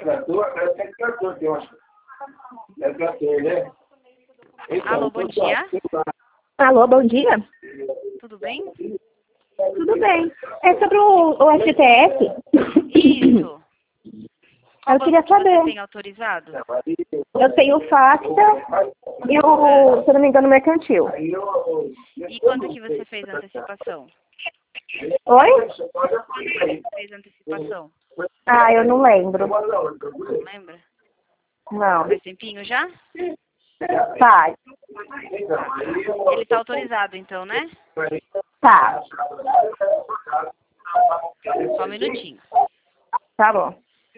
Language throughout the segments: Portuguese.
Alô, bom dia. Alô, bom dia. Tudo bem? Tudo bem. É sobre o STF? Isso. Qual Eu queria banco que você saber. tem autorizado? Eu tenho o FACTA e o, se eu não me engano, mercantil. E quando que você fez a antecipação? Oi? Quando que você fez a antecipação? Ah, eu não lembro. Não lembra? Não. Faz tempinho já? Tá. Ele está autorizado então, né? Tá. Só um minutinho. Tá bom.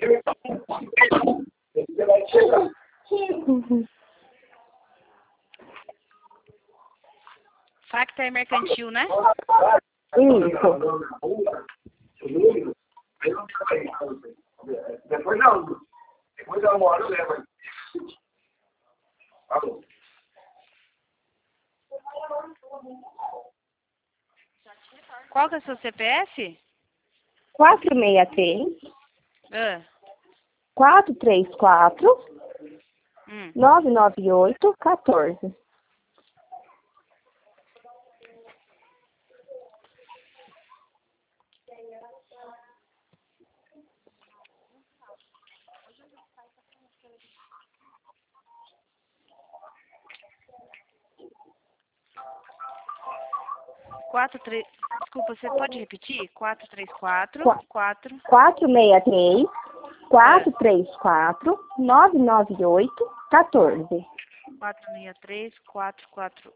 Facta é mercantil, né? Isso. Depois da uma hora eu levo. Qual que é o seu CPF? 463 Ah, 434 hum. 998 14. Desculpa, você pode repetir? 434 4 463 434 998 14. 463 44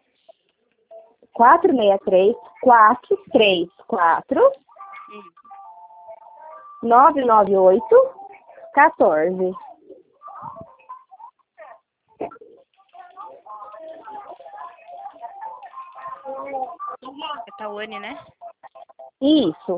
463 434 998 14. É Tawane, né? Isso.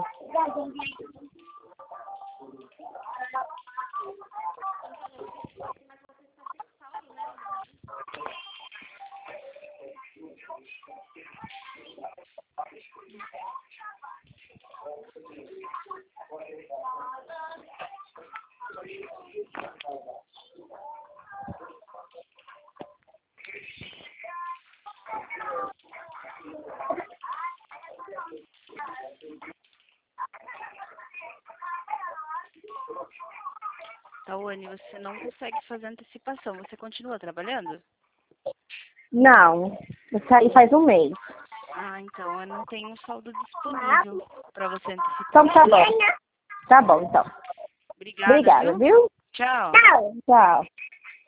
Tawane, você não consegue fazer antecipação. Você continua trabalhando? Não. Eu saí faz um mês. Ah, então eu não tenho saldo disponível para você antecipar. Então tá bom. Tá bom, então. Obrigada, Obrigada, viu? viu? Tchau. Tchau.